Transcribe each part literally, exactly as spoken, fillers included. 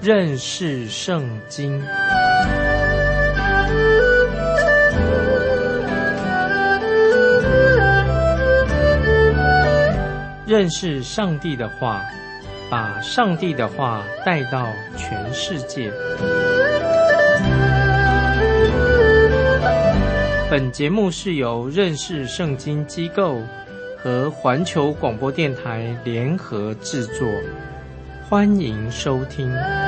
认识圣经。认识上帝的话，把上帝的话带到全世界。本节目是由认识圣经机构和环球广播电台联合制作，欢迎收听。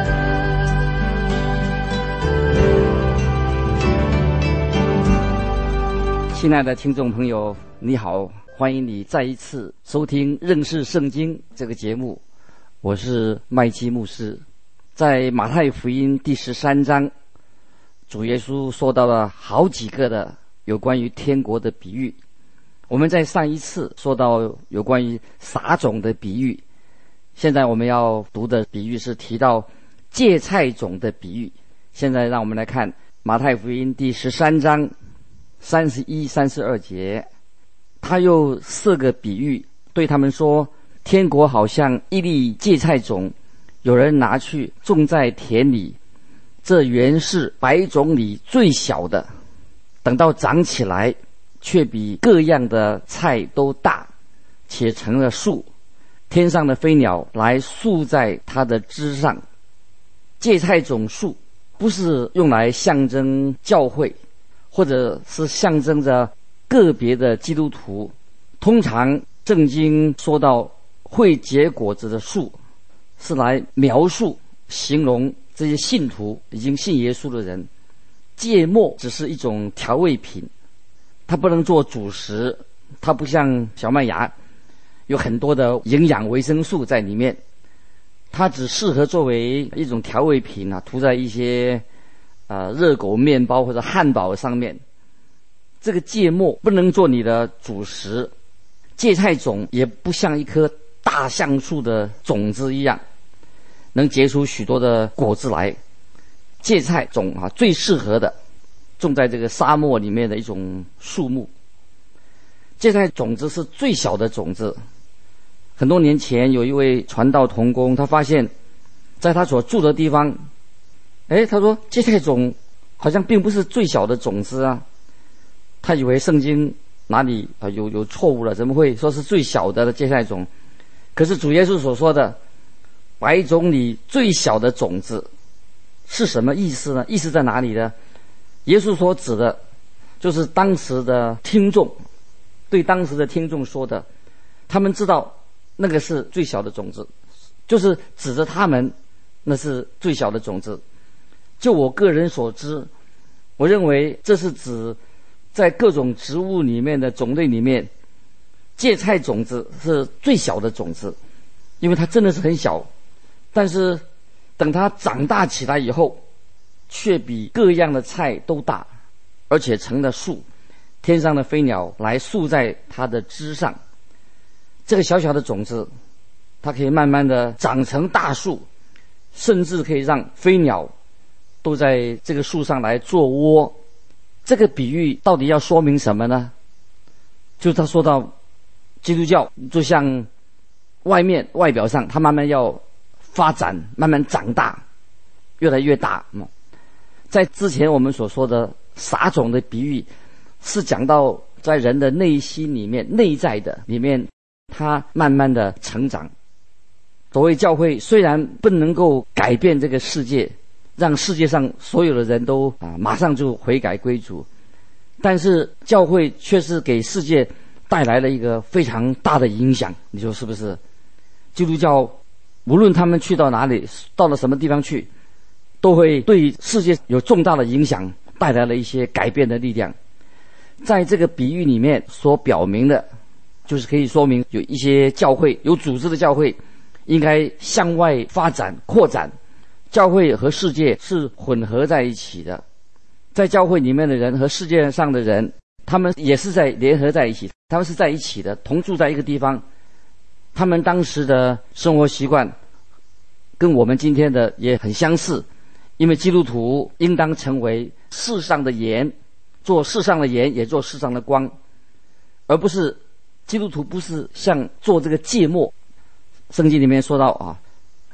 亲爱的听众朋友，你好，欢迎你再一次收听认识圣经这个节目，我是麦基牧师。在马太福音第十三章，主耶稣说到了好几个的有关于天国的比喻。我们在上一次说到有关于撒种的比喻，现在我们要读的比喻是提到芥菜种的比喻。现在让我们来看马太福音第十三章三十一、三十二节，他又设个比喻，对他们说：天国好像一粒芥菜种，有人拿去种在田里，这原是百种里最小的，等到长起来，却比各样的菜都大，且成了树，天上的飞鸟来宿在它的枝上。芥菜种树不是用来象征教会，或者是象征着个别的基督徒。通常圣经说到会结果子的树，是来描述形容这些信徒，已经信耶稣的人。芥末只是一种调味品，它不能做主食，它不像小麦芽有很多的营养维生素在里面，它只适合作为一种调味品啊，涂在一些呃热狗面包或者汉堡上面。这个芥末不能做你的主食，芥菜种也不像一棵大橡树的种子一样能结出许多的果子来。芥菜种啊，最适合的种在这个沙漠里面的一种树木。芥菜种子是最小的种子。很多年前有一位传道同工，他发现在他所住的地方，诶，他说芥菜种好像并不是最小的种子啊，他以为圣经哪里啊有有错误了，怎么会说是最小的芥菜种？可是主耶稣所说的百种里最小的种子是什么意思呢？意思在哪里呢？耶稣所指的就是当时的听众，对当时的听众说的，他们知道那个是最小的种子，就是指着他们那是最小的种子。就我个人所知，我认为这是指在各种植物里面的种类里面，芥菜种子是最小的种子，因为它真的是很小，但是等它长大起来以后，却比各样的菜都大，而且成了树，天上的飞鸟来宿在它的枝上。这个小小的种子，它可以慢慢的长成大树，甚至可以让飞鸟都在这个树上来做窝。这个比喻到底要说明什么呢？就是他说到基督教就像外面外表上它慢慢要发展，慢慢长大，越来越大。在之前我们所说的撒种的比喻，是讲到在人的内心里面，内在的里面，它慢慢的成长。所谓教会虽然不能够改变这个世界，让世界上所有的人都啊马上就悔改归主，但是教会却是给世界带来了一个非常大的影响。你说是不是？基督教无论他们去到哪里，到了什么地方去，都会对世界有重大的影响，带来了一些改变的力量。在这个比喻里面所表明的，就是可以说明有一些教会，有组织的教会应该向外发展扩展。教会和世界是混合在一起的，在教会里面的人和世界上的人，他们也是在联合在一起，他们是在一起的，同住在一个地方。他们当时的生活习惯跟我们今天的也很相似，因为基督徒应当成为世上的盐，做世上的盐，也做世上的光，而不是基督徒不是像做这个芥末。圣经里面说到啊，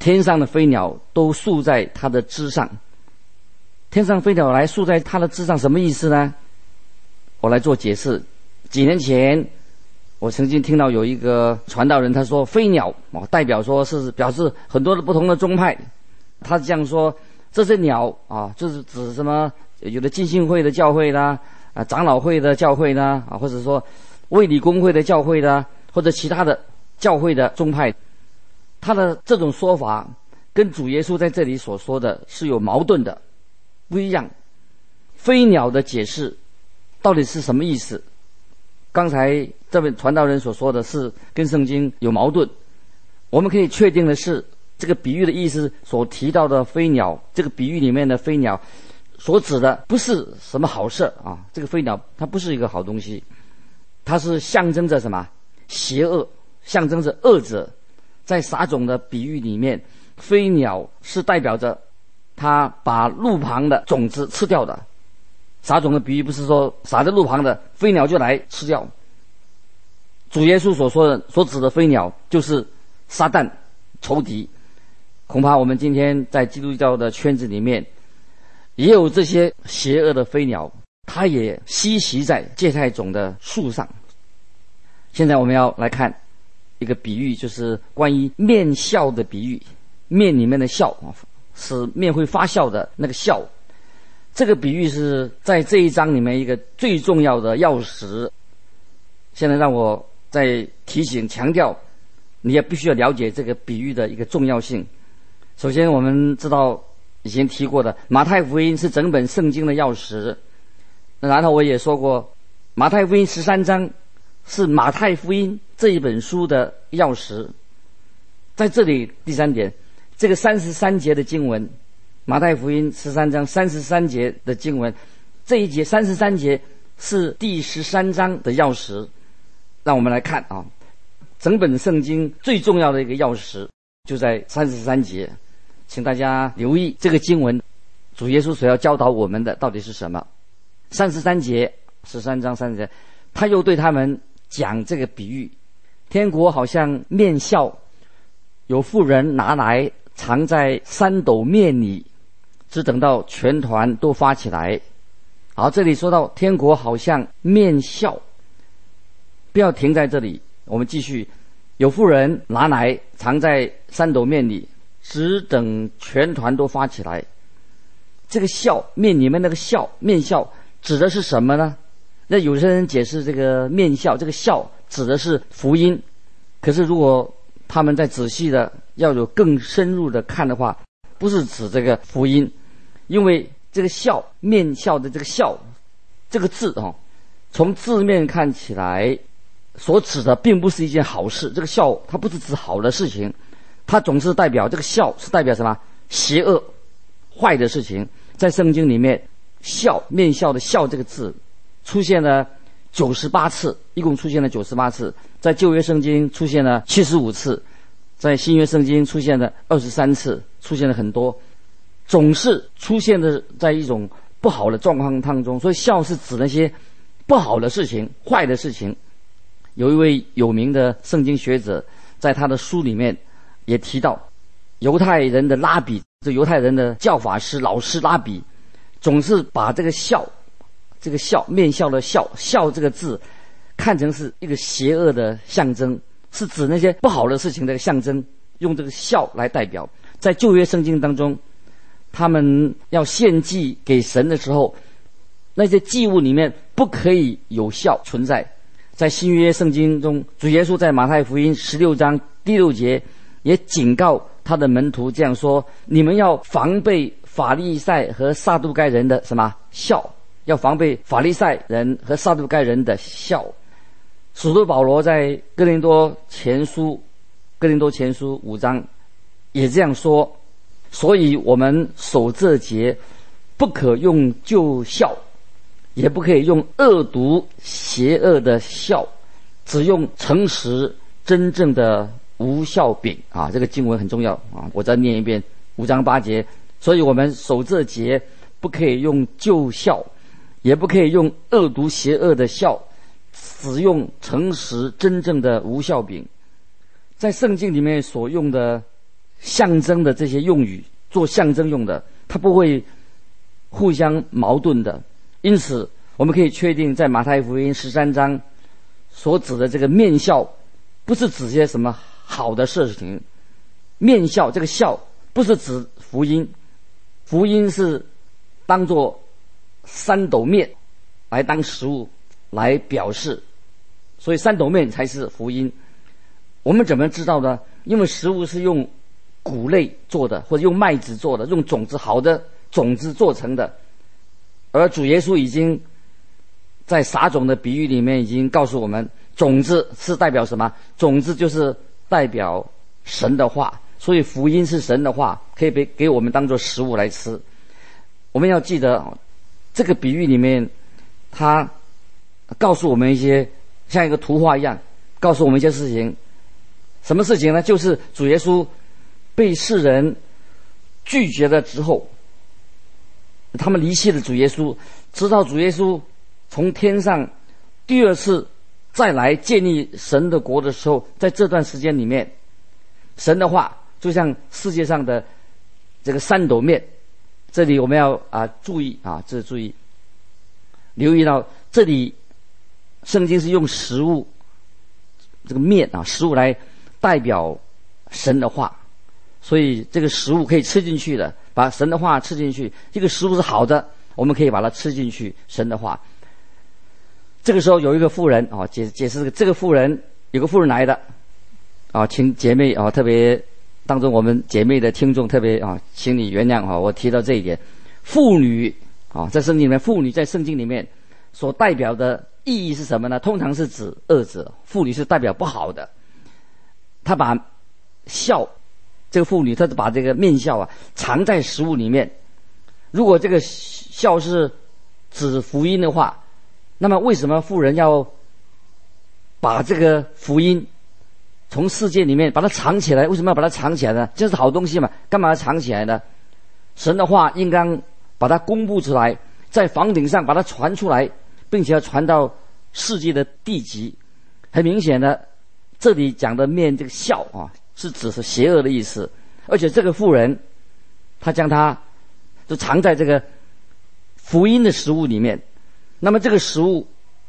天上的飞鸟都宿在它的枝上。天上飞鸟来宿在它的枝上，什么意思呢？我来做解释。几年前我曾经听到有一个传道人，他说飞鸟哦，代表说是表示很多的不同的宗派。他这样说，这些鸟啊，就是指什么？有的浸信会的教会啦，啊，长老会的教会啦，啊，或者说卫理公会的教会啦，或者其他的教会的宗派。他的这种说法跟主耶稣在这里所说的是有矛盾的，不一样。飞鸟的解释到底是什么意思？刚才这位传道人所说的是跟圣经有矛盾。我们可以确定的是，这个比喻的意思所提到的飞鸟，这个比喻里面的飞鸟所指的不是什么好事啊！这个飞鸟它不是一个好东西，它是象征着什么？邪恶，象征着恶者。在撒种的比喻里面，飞鸟是代表着它把路旁的种子吃掉的。撒种的比喻不是说撒在路旁的飞鸟就来吃掉。主耶稣所说的所指的飞鸟就是撒旦仇敌。恐怕我们今天在基督教的圈子里面也有这些邪恶的飞鸟，它也栖息在芥菜种的树上。现在我们要来看一个比喻，就是关于面笑的比喻。面里面的笑是面会发笑的那个笑。这个比喻是在这一章里面一个最重要的钥匙。现在让我再提醒强调，你也必须要了解这个比喻的一个重要性。首先我们知道以前提过的马太福音是整本圣经的钥匙，然后我也说过马太福音十三章是马太福音这一本书的钥匙。在这里第三点，这个三十三节的经文，马太福音十三章三十三节的经文，这一节三十三节是第十三章的钥匙。让我们来看啊，整本圣经最重要的一个钥匙就在三十三节。请大家留意这个经文，主耶稣所要教导我们的到底是什么。三十三节，十三章三十节，他又对他们讲这个比喻：天国好像面笑，有妇人拿来藏在三斗面里，只等到全团都发起来。好，这里说到天国好像面笑，不要停在这里，我们继续。有妇人拿来藏在三斗面里，只等全团都发起来。这个笑，面里面那个笑，面笑指的是什么呢？那有些人解释这个面笑，这个笑指的是福音。可是如果他们再仔细的要有更深入的看的话，不是指这个福音。因为这个笑，面笑的这个笑这个字哦，从字面看起来所指的并不是一件好事。这个笑它不是指好的事情，它总是代表，这个笑是代表什么？邪恶坏的事情。在圣经里面，笑，面笑的笑这个字出现了九十八次，一共出现了九十八次。在旧约圣经出现了七十五次，在新约圣经出现了二十三次，出现了很多，总是出现的在一种不好的状况当中。所以笑是指那些不好的事情，坏的事情。有一位有名的圣经学者在他的书里面也提到，犹太人的拉比，这犹太人的教法师老师拉比总是把这个笑，这个笑，面笑的笑，笑这个字看成是一个邪恶的象征，是指那些不好的事情的象征，用这个笑来代表。在旧约圣经当中，他们要献祭给神的时候，那些祭物里面不可以有笑存在。在新约圣经中，主耶稣在马太福音十六章第六节也警告他的门徒这样说：你们要防备法利赛和撒都该人的什么笑，要防备法利赛人和撒都该人的笑。使徒保罗在哥林多前书哥林多前书五章也这样说：所以我们守这节，不可用旧笑，也不可以用恶毒邪恶的笑，只用诚实真正的无笑柄啊！这个经文很重要啊！我再念一遍五章八节。所以我们守这节，不可以用旧笑，也不可以用恶毒邪恶的笑，只用诚实真正的无笑柄。在圣经里面所用的象征的这些用语，做象征用的，它不会互相矛盾的。因此我们可以确定，在马太福音十三章所指的这个面笑，不是指些什么好的事情。面笑这个笑不是指福音，福音是当作三斗面来当食物来表示，所以三斗面才是福音。我们怎么知道呢？因为食物是用谷类做的，或者用麦子做的，用种子好的种子做成的。而主耶稣已经在撒种的比喻里面已经告诉我们，种子是代表什么？种子就是代表神的话，所以福音是神的话，可以被给我们当作食物来吃。我们要记得这个比喻里面，他告诉我们一些像一个图画一样，告诉我们一些事情。什么事情呢？就是主耶稣被世人拒绝了之后，他们离弃了主耶稣，直到主耶稣从天上第二次再来建立神的国的时候，在这段时间里面，神的话就像世界上的这个三斗面。这里我们要啊注意啊，这注意留意到这里，圣经是用食物这个面啊食物来代表神的话，所以这个食物可以吃进去的，把神的话吃进去，这个食物是好的，我们可以把它吃进去。神的话，这个时候有一个妇人啊，解解释这个妇人，有个妇人来的啊，请姐妹啊，特别当中我们姐妹的听众特别啊，请你原谅啊，我提到这一点。妇女啊，在圣经里面，妇女在圣经里面所代表的意义是什么呢？通常是指恶者，妇女是代表不好的。她把笑，这个妇女她把这个面笑啊藏在食物里面。如果这个笑是指福音的话，那么为什么妇人要把这个福音从世界里面把它藏起来？为什么要把它藏起来呢？这是好东西嘛，干嘛要藏起来呢？神的话应当把它公布出来，在房顶上把它传出来，并且要传到世界的地极。很明显的，这里讲的面这个笑啊，是指是邪恶的意思。而且这个妇人，她将它就藏在这个福音的食物里面。那么这个食物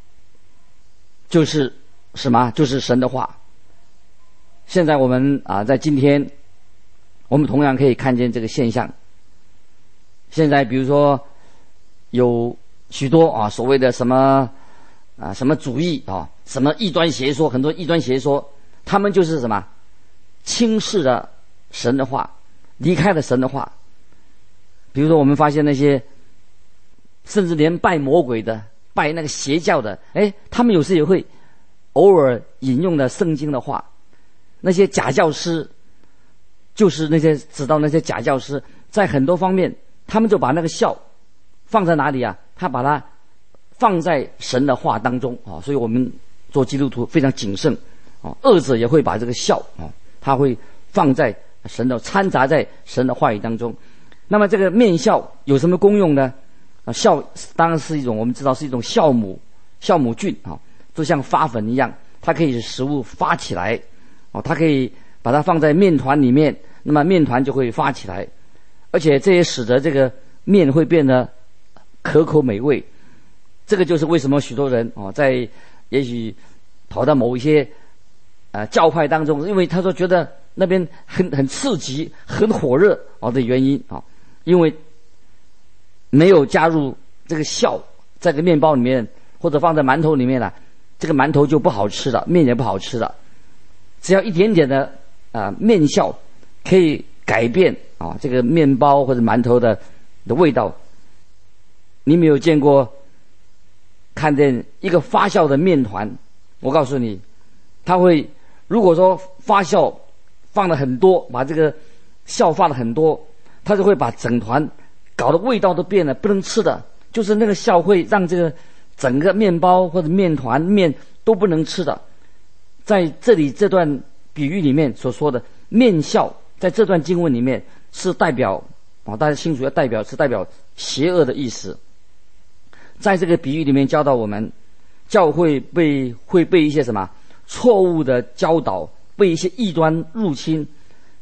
就是什么？就是神的话。现在我们啊，在今天，我们同样可以看见这个现象。现在比如说有许多啊所谓的什么啊什么主义啊，什么异端邪说，很多异端邪说，他们就是什么轻视了神的话，离开了神的话。比如说我们发现那些甚至连拜魔鬼的，拜那个邪教的，哎，他们有时也会偶尔引用了圣经的话。那些假教师，就是那些知道那些假教师，在很多方面，他们就把那个笑放在哪里啊？他把它放在神的话当中啊。所以我们做基督徒非常谨慎啊。恶者也会把这个笑啊，他会放在神的掺杂在神的话语当中。那么这个面笑有什么功用呢？啊，笑当然是一种我们知道是一种酵母，酵母菌啊，就像发粉一样，它可以使食物发起来。哦，它可以把它放在面团里面，那么面团就会发起来，而且这也使得这个面会变得可口美味。这个就是为什么许多人哦，在也许跑到某一些呃教派当中，因为他说觉得那边很很刺激、很火热哦的原因啊，因为没有加入这个酵在这个面包里面，或者放在馒头里面了，这个馒头就不好吃了，面也不好吃了。只要一点点的啊、呃、面酵可以改变啊这个面包或者馒头的的味道。你没有见过看见一个发酵的面团？我告诉你，它会如果说发酵放了很多，把这个酵放了很多，它就会把整团搞得味道都变了，不能吃的。就是那个酵会让这个整个面包或者面团面都不能吃的。在这里这段比喻里面所说的面酵，在这段经文里面是代表啊，大家清楚要代表是代表邪恶的意思。在这个比喻里面教导我们，教会被会被一些什么错误的教导，被一些异端入侵，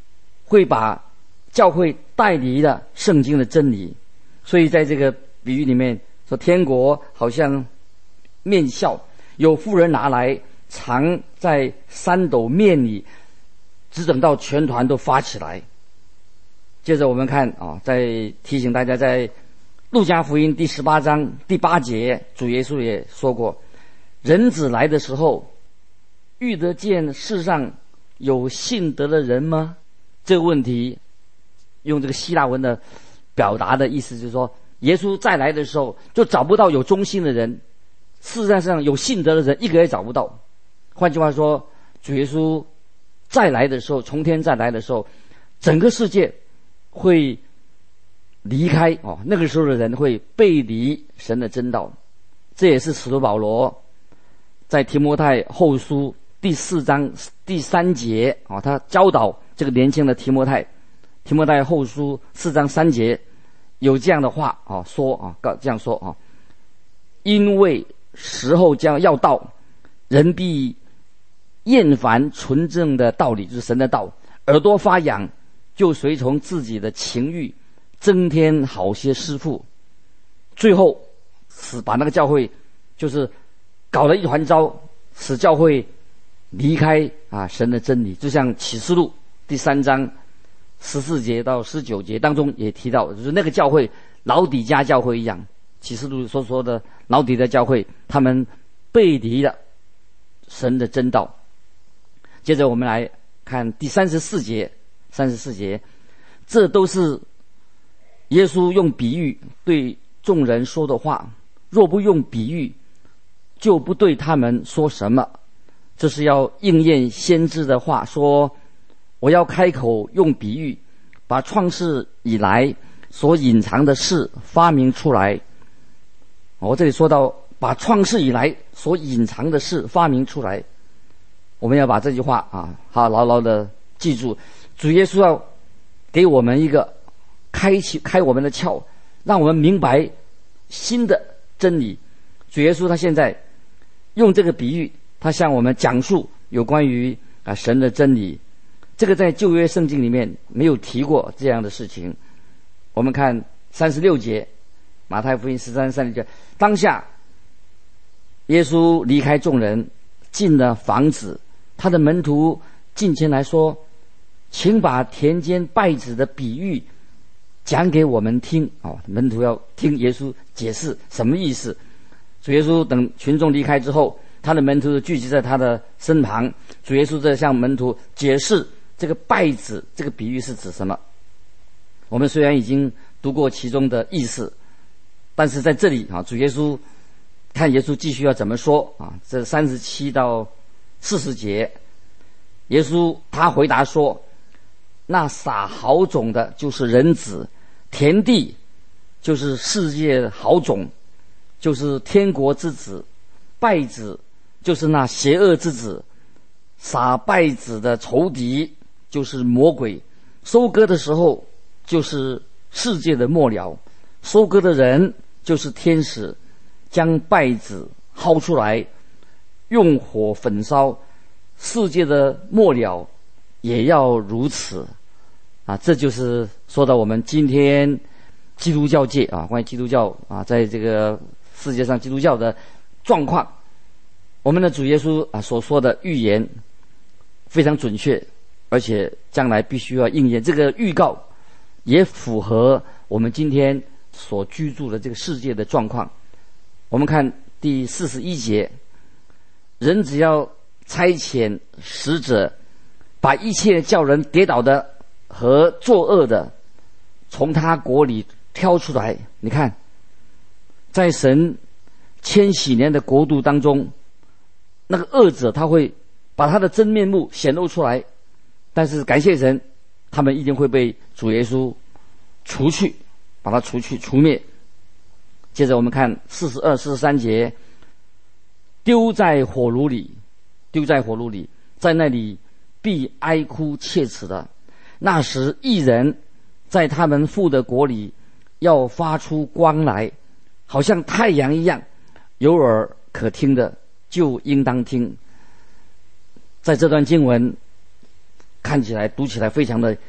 会把教会带离了圣经的真理。所以在这个比喻里面说，天国好像面笑，有妇人拿来藏在三斗面里，只等到全团都发起来。接着我们看啊，再提醒大家，在路加福音第十八章第八节，主耶稣也说过，人子来的时候，遇得见世上有信德的人吗？这个问题用这个希腊文的表达的意思就是说，耶稣再来的时候就找不到有忠心的人，世界上有信德的人一个也找不到。换句话说，主耶稣再来的时候，从天再来的时候，整个世界会离开哦，那个时候的人会背离神的真道。这也是使徒保罗在提摩太后书第四章第三节啊、哦，他教导这个年轻的提摩太，提摩太后书四章三节有这样的话啊、哦、说啊，这样说啊，因为时候将要到，人必厌烦纯正的道理，就是神的道，耳朵发痒，就随从自己的情欲，增添好些师傅，最后使把那个教会就是搞了一团糟，使教会离开啊神的真理。就像启示录第三章十四节到十九节当中也提到，就是那个教会老底嘉教会一样，启示录所说的老底嘉教会，他们背离了神的真道。接着我们来看第三十四节，三十四节，这都是耶稣用比喻对众人说的话，若不用比喻，就不对他们说什么。这是要应验先知的话，说我要开口用比喻，把创世以来所隐藏的事发明出来。我这里说到把创世以来所隐藏的事发明出来，我们要把这句话啊，好牢牢的记住。主耶稣要给我们一个开启开我们的窍，让我们明白新的真理。主耶稣他现在用这个比喻，他向我们讲述有关于啊神的真理。这个在旧约圣经里面没有提过这样的事情。我们看三十六节，马太福音十三三十节，当下耶稣离开众人，进了房子，他的门徒近前来说，请把田间稗子的比喻讲给我们听。哦，门徒要听耶稣解释什么意思。主耶稣等群众离开之后，他的门徒聚集在他的身旁，主耶稣在向门徒解释这个稗子这个比喻是指什么。我们虽然已经读过其中的意思，但是在这里啊，主耶稣看耶稣继续要怎么说啊？这三十七到四十节，耶稣他回答说，那撒好种的就是人子，田地就是世界好种，就是天国之子，稗子就是那邪恶之子，撒稗子的仇敌就是魔鬼，收割的时候就是世界的末了，收割的人就是天使，将稗子薅出来，用火焚烧，世界的末了也要如此啊！这就是说到我们今天基督教界啊，关于基督教啊，在这个世界上基督教的状况，我们的主耶稣啊所说的预言非常准确，而且将来必须要应验。这个预告也符合我们今天所居住的这个世界的状况。我们看第四十一节，人只要差遣使者，把一切叫人跌倒的和作恶的从他国里挑出来。你看，在神千禧年的国度当中，那个恶者他会把他的真面目显露出来，但是感谢神，他们一定会被主耶稣除去，把他除去除灭。接着我们看四十二、四十三节，丢在火炉里，丢在火炉里，在那里必哀哭切齿的。那时义人在他们父的国里要发出光来，好像太阳一样，有耳可听的就应当听。在这段经文看起来读起来非常的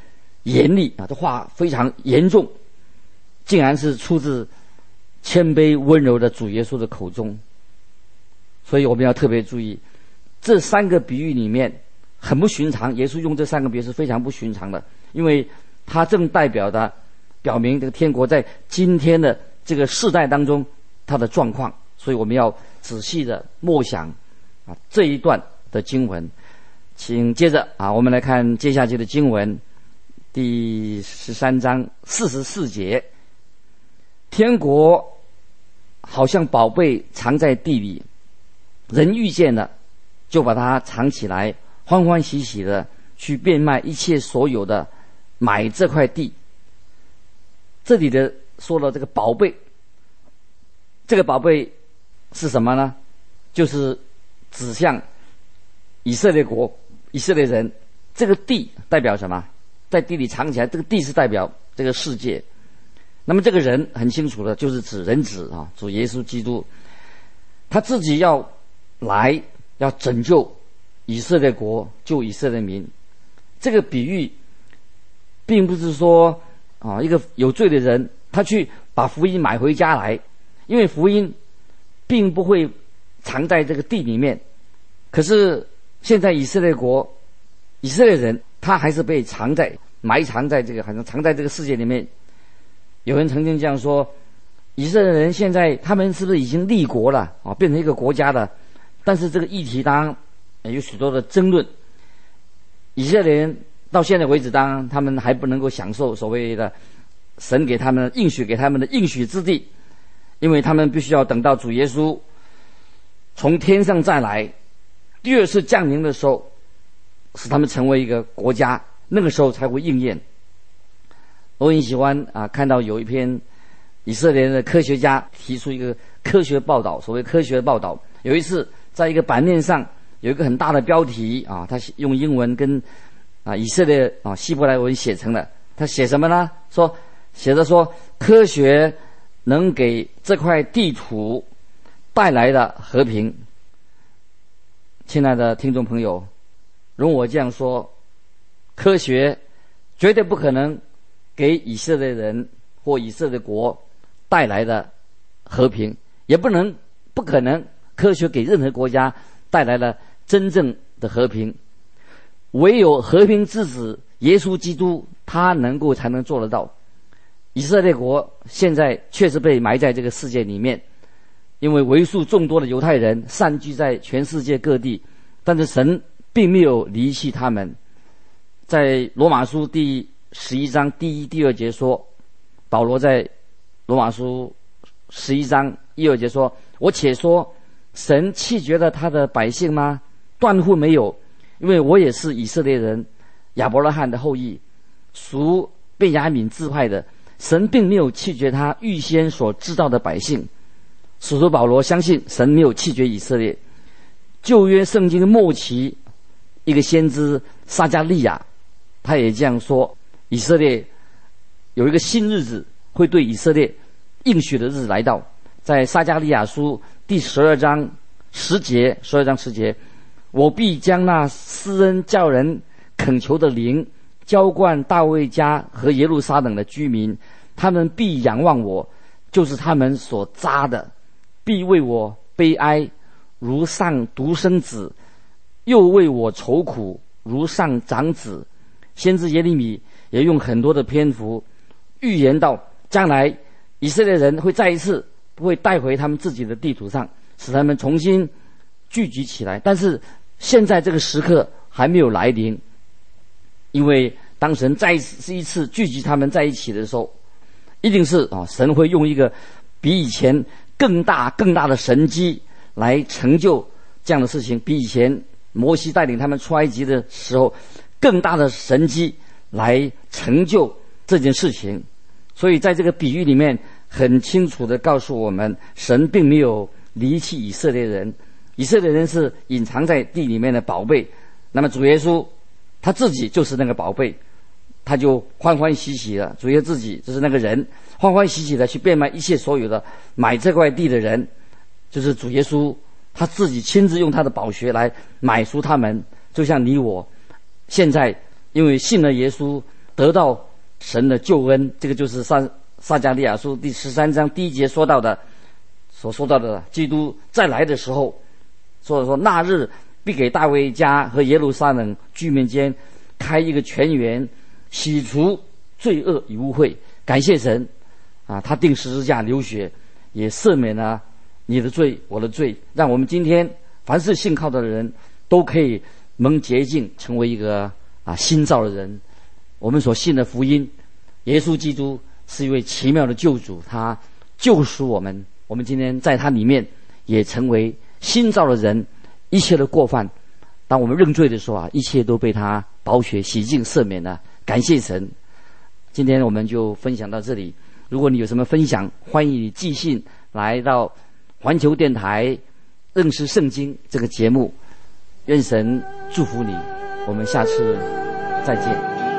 严厉啊，这话非常严重，竟然是出自谦卑温柔的主耶稣的口中。所以我们要特别注意，这三个比喻里面很不寻常，耶稣用这三个比喻是非常不寻常的，因为它正代表的表明这个天国在今天的这个世代当中它的状况。所以我们要仔细的默想啊这一段的经文。请接着啊，我们来看接下去的经文，第十三章四十四节。天国好像宝贝藏在地里，人遇见了就把它藏起来，欢欢喜喜的去变卖一切所有的，买这块地。这里的说了这个宝贝，这个宝贝是什么呢？就是指向以色列国、以色列人。这个地代表什么？在地里藏起来，这个地是代表这个世界。那么这个人很清楚的，就是指人子啊，主耶稣基督，他自己要来，要拯救以色列国，救以色列民。这个比喻并不是说啊，一个有罪的人他去把福音买回家来，因为福音并不会藏在这个地里面。可是现在以色列国、以色列人，他还是被藏在、埋藏在这个，好像藏在这个世界里面。有人曾经这样说，以色列人现在他们是不是已经立国了啊，变成一个国家了？但是这个议题当然有许多的争论。以色列人到现在为止，当然他们还不能够享受所谓的神给他们应许给他们的应许之地，因为他们必须要等到主耶稣从天上再来，第二次降临的时候，使他们成为一个国家，那个时候才会应验。我很喜欢啊，看到有一篇以色列的科学家提出一个科学报道，所谓科学报道。有一次在一个版面上有一个很大的标题啊，他用英文跟啊以色列啊希伯来文写成了。他写什么呢？说写着说，科学能给这块地图带来的和平。亲爱的听众朋友，容我这样说，科学绝对不可能给以色列人或以色列国带来的和平，也不能不可能科学给任何国家带来了真正的和平。唯有和平之子耶稣基督，他能够才能做得到。以色列国现在确实被埋在这个世界里面，因为为数众多的犹太人散居在全世界各地，但是神并没有离弃他们。在罗马书第十一章第一、第二节说，保罗在罗马书十一章一二节说：“我且说，神弃绝了他的百姓吗？断乎没有，因为我也是以色列人，亚伯拉罕的后裔，属便雅悯支派的。神并没有弃绝他预先所知道的百姓。”使徒保罗相信神没有弃绝以色列。旧约圣经的末期，一个先知撒迦利亚，他也这样说。以色列有一个新日子会对以色列应许的日子来到，在撒迦利亚书第十二章十节，十二章十节，我必将那施恩叫人恳求的灵浇灌大卫家和耶路撒冷的居民，他们必仰望我，就是他们所扎的，必为我悲哀，如上独生子，又为我愁苦，如上长子。先知耶利米也用很多的篇幅预言到将来以色列人会再一次会带回他们自己的地图上，使他们重新聚集起来。但是现在这个时刻还没有来临，因为当神再一次一次聚集他们在一起的时候，一定是啊，神会用一个比以前更大更大的神迹来成就这样的事情，比以前摩西带领他们出埃及的时候更大的神迹来成就这件事情。所以在这个比喻里面很清楚地告诉我们，神并没有离弃以色列人，以色列人是隐藏在地里面的宝贝。那么主耶稣他自己就是那个宝贝，他就欢欢喜喜的，主耶稣自己就是那个人，欢欢喜喜的去变卖一切所有的，买这块地的人就是主耶稣，他自己亲自用他的宝血来买赎他们。就像你我现在因为信了耶稣， 得到神的救恩。这个就是撒撒迦利亚书第十三章第一节说到的，所说到的基督再来的时候，所以说那日必给大卫家和耶路撒冷居民间开一个泉源，洗除罪恶与污秽。感谢神啊，他定十字架流血，也赦免了你的罪我的罪，让我们今天凡是信靠的人都可以蒙洁净，成为一个啊新造的人。我们所信的福音，耶稣基督是一位奇妙的救主，他救赎我们，我们今天在他里面也成为新造的人。一切的过犯，当我们认罪的时候啊，一切都被他宝血洗净赦免了。感谢神。今天我们就分享到这里，如果你有什么分享，欢迎你寄信来到环球电台认识圣经这个节目。愿神祝福你，我们下次再见。